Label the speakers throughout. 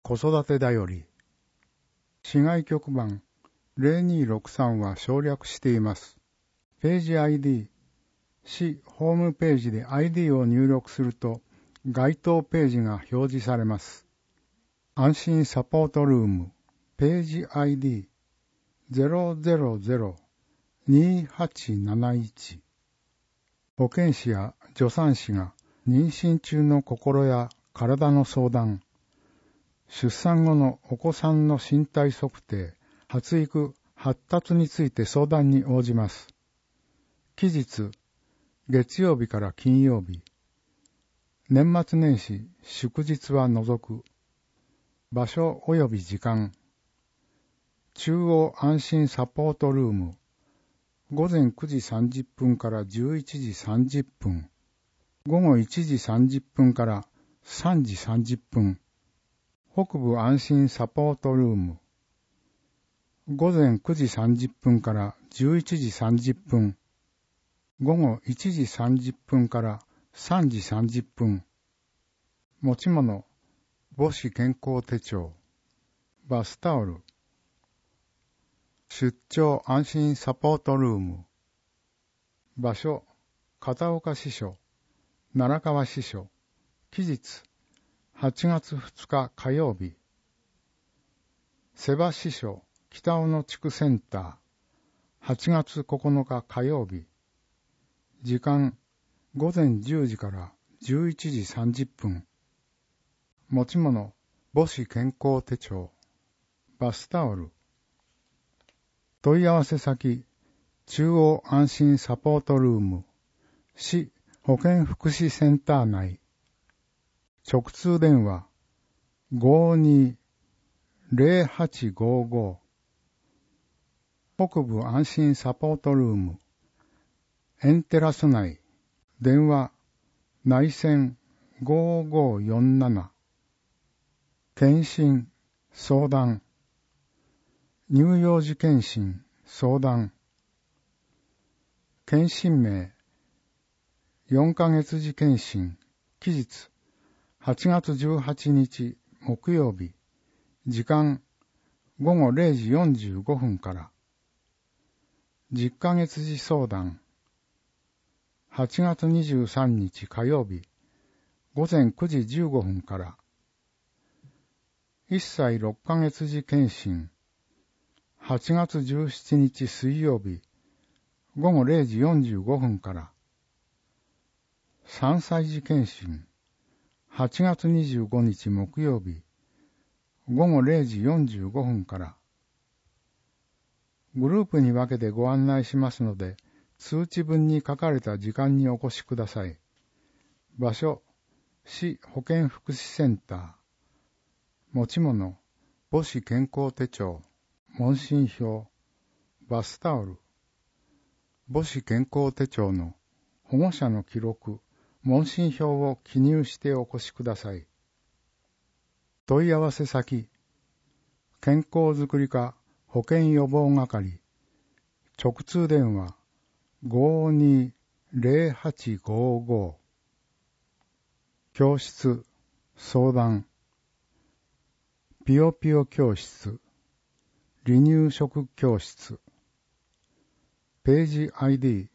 Speaker 1: 子育てだより。市外局番0263は省略しています。ページ ID、市ホームページで ID を入力すると該当ページが表示されます。安心サポートルーム、ページ ID 0002871。保健師や助産師が妊娠中の心や体の相談、出産後のお子さんの身体測定、発育、発達について相談に応じます。期日、月曜日から金曜日。年末年始、祝日は除く。場所及び時間。中央安心サポートルーム。午前9時30分から11時30分。午後1時30分から3時30分。北部安心サポートルーム。午前9時30分から11時30分。午後1時30分から3時30分。持ち物、母子健康手帳、バスタオル。出張安心サポートルーム。場所、片岡支所、奈良川支所。期日、8月2日火曜日。瀬場支所、北小野地区センター。8月9日火曜日。時間、午前10時から11時30分。持ち物、母子健康手帳、バスタオル。問い合わせ先、中央安心サポートルーム、市保健福祉センター内。直通電話、52-0855。北部安心サポートルーム、エンテラス内。電話、内線5547。検診、相談。乳幼児検診、相談。検診名、4ヶ月時検診、期日、8月18日木曜日。時間、午後0時45分から。10ヶ月時相談、8月23日火曜日。午前9時15分から。1歳6ヶ月時検診、8月17日水曜日、午後0時45分から。3歳児検診、8月25日木曜日、午後0時45分から。グループに分けてご案内しますので、通知文に書かれた時間にお越しください。場所、市保健福祉センター。持ち物、母子健康手帳、問診票、バスタオル。母子健康手帳の保護者の記録、問診票を記入してお越しください。問い合わせ先、健康づくり課保健予防係。直通電話、52-0855。教室、相談。ピヨピヨ教室、離乳食教室。ページ ID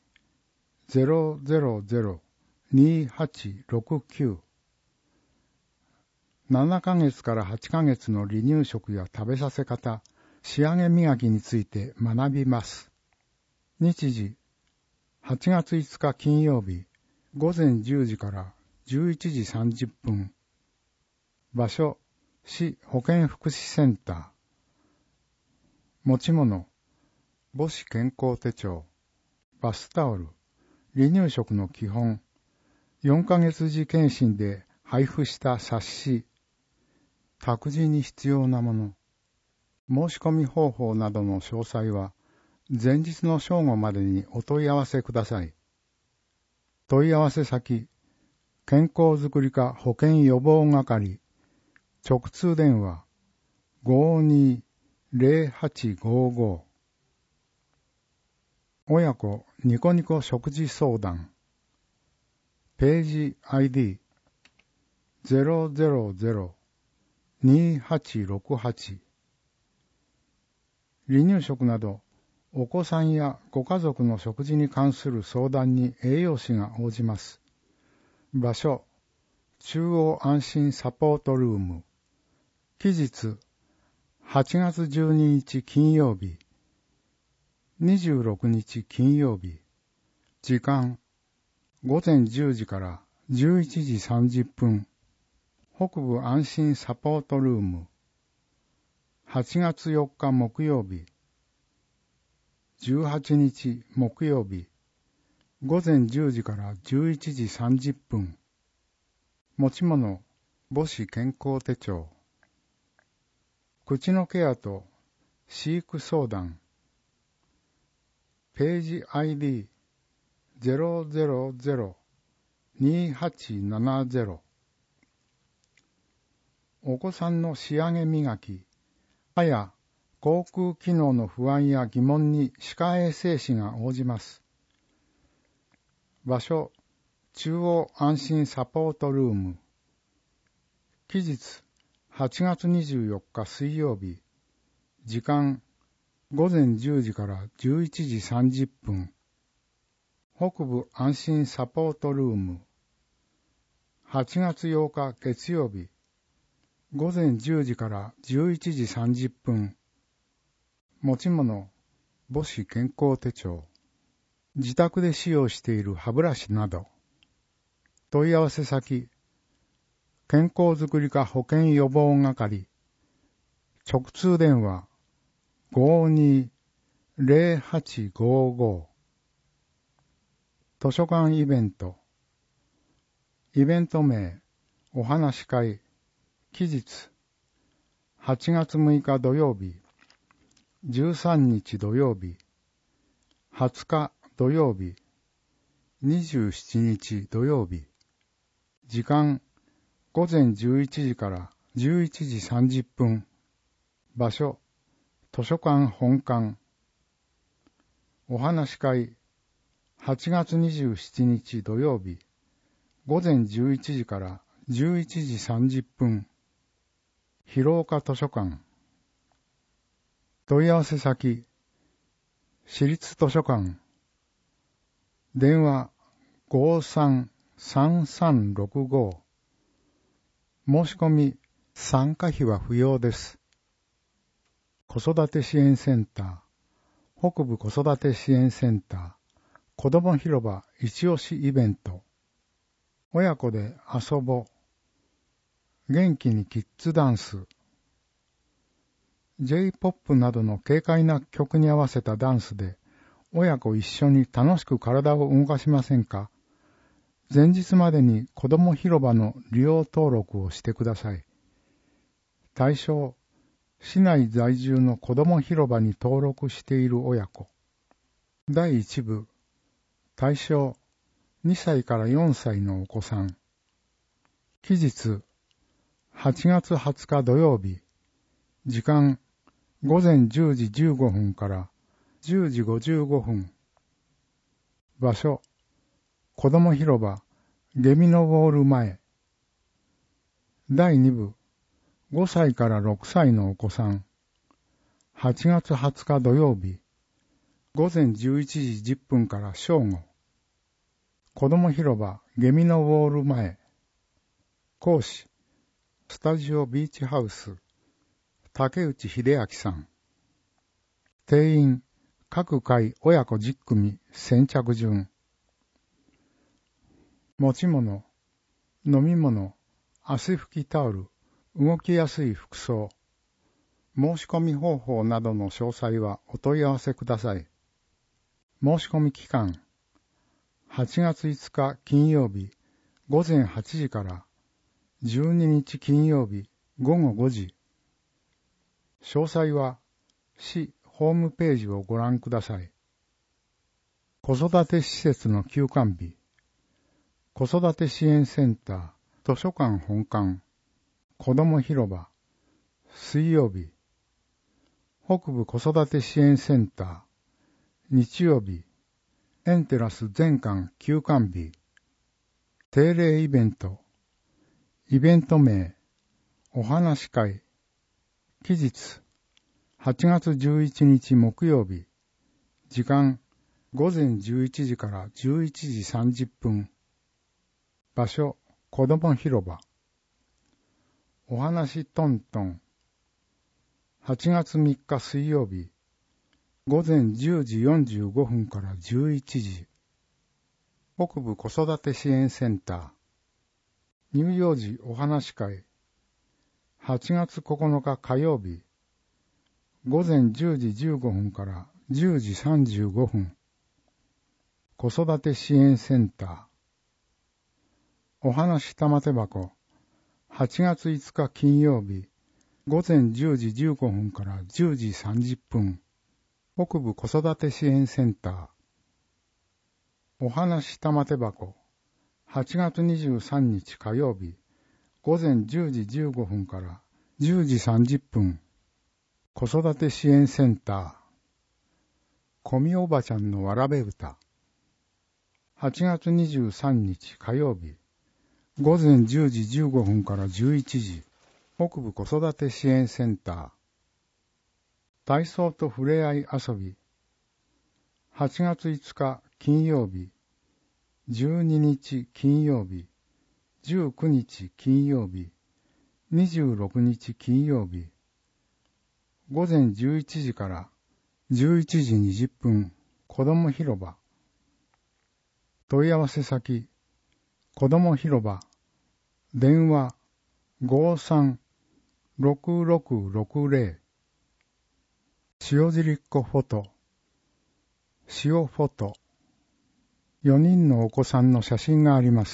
Speaker 1: 0002869。7ヶ月から8ヶ月の離乳食や食べさせ方、仕上げ磨きについて学びます。日時、8月5日金曜日、午前10時から11時30分。場所、市保健福祉センター。持ち物、母子健康手帳、バスタオル、離乳食の基本、4ヶ月時検診で配布した冊子、託児に必要なもの、申し込み方法などの詳細は、前日の正午までにお問い合わせください。問い合わせ先、健康づくり課保健予防係。直通電話 52-0855。 親子ニコニコ食事相談。ページ ID 0002871 2868。離乳食など、お子さんやご家族の食事に関する相談に栄養士が応じます。場所、中央安心サポートルーム。期日、8月12日金曜日、26日金曜日。時間、午前10時から11時30分。北部安心サポートルーム。8月4日木曜日、18日木曜日、午前10時から11時30分。持ち物、母子健康手帳。口のケアと飼育相談。ページ ID0002870。お子さんの仕上げ磨き、歯や口腔機能の不安や疑問に歯科衛生士が応じます。場所、中央安心サポートルーム。期日、8月24日水曜日。時間、午前10時から11時30分。北部安心サポートルーム。8月8日月曜日。午前10時から11時30分。持ち物、母子健康手帳。自宅で使用している歯ブラシなど。問い合わせ先、健康づくり課保健予防係。直通電話、520855。図書館イベント。イベント名、お話し会。期日、8月6日土曜日、13日土曜日、20日土曜日、27日土曜日。時間、午前11時から11時30分。場所、図書館本館。お話し会、8月27日土曜日、午前11時から11時30分。広岡図書館。問い合わせ先、市立図書館。電話533365。申し込み、参加費は不要です。子育て支援センター、北部子育て支援センター、子ども広場一押しイベント。親子で遊ぼ。元気にキッズダンス。J-POP などの軽快な曲に合わせたダンスで、親子一緒に楽しく体を動かしませんか？前日までに子ども広場の利用登録をしてください。対象、市内在住の子ども広場に登録している親子。第1部、対象、2歳から4歳のお子さん。期日、8月20日土曜日。時間、午前10時15分から10時55分。場所、子ども広場、ゲミノウォール前。第2部、5歳から6歳のお子さん。8月20日土曜日。午前11時10分から正午。子ども広場、ゲミノウォール前。講師、スタジオビーチハウス、竹内秀明さん。定員、各回親子10組、先着順。持ち物、飲み物、汗拭きタオル、動きやすい服装。申し込み方法などの詳細はお問い合わせください。申し込み期間、8月5日金曜日午前8時から12日金曜日午後5時。詳細は市ホームページをご覧ください。子育て施設の休館日。子育て支援センター、図書館本館、子ども広場、水曜日。北部子育て支援センター、日曜日。エンテラス全館休館日。定例イベント。イベント名、 お話会。期日、8月11日木曜日。時間、午前11時から11時30分。場所、子ども広場。お話トントン。8月3日水曜日。午前10時45分から11時。北部子育て支援センター。乳幼児お話会。8月9日火曜日。午前10時15分から10時35分。子育て支援センター。お話玉手箱。8月5日金曜日。午前10時15分から10時30分。北部子育て支援センター。お話玉手箱。8月23日火曜日。午前10時15分から10時30分。子育て支援センター。こみおばちゃんのわらべ歌。8月23日火曜日。午前10時15分から11時。北部子育て支援センター。体操とふれあい遊び。8月5日金曜日。12日金曜日。19日金曜日。26日金曜日。午前11時から11時20分。子ども広場。問い合わせ先。子ども広場。電話 536660。塩尻っ子フォト。塩フォト。4人のお子さんの写真があります。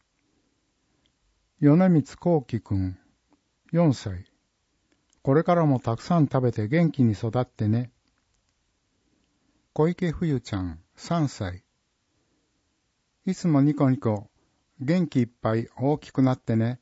Speaker 1: 米光幸輝くん、4歳。これからもたくさん食べて元気に育ってね。小池冬ちゃん、3歳。いつもニコニコ、元気いっぱい大きくなってね。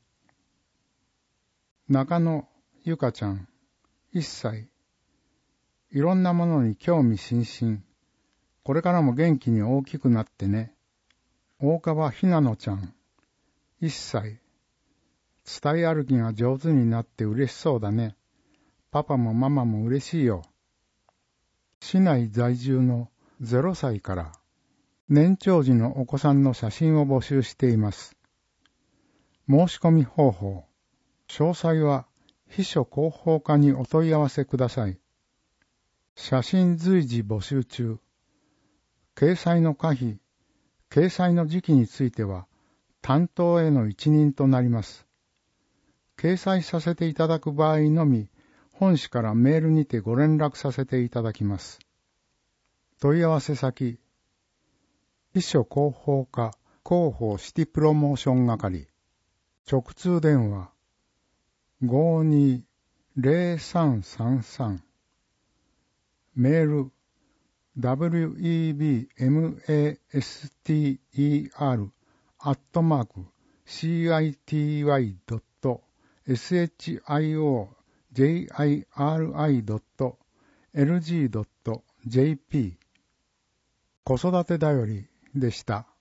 Speaker 1: 中野ゆかちゃん、1歳。いろんなものに興味津々。これからも元気に大きくなってね。大川ひなのちゃん、1歳。伝い歩きが上手になって嬉しそうだね。パパもママも嬉しいよ。市内在住の0歳から年長児のお子さんの写真を募集しています。申し込み方法。詳細は秘書広報課にお問い合わせください。写真随時募集中。掲載の可否、掲載の時期については担当への一任となります。掲載させていただく場合のみ、本誌からメールにてご連絡させていただきます。問い合わせ先、秘書広報課広報シティプロモーション係。直通電話、520333。メール、webmaster@citi.shiri.lg.jp。子育てだよりでした。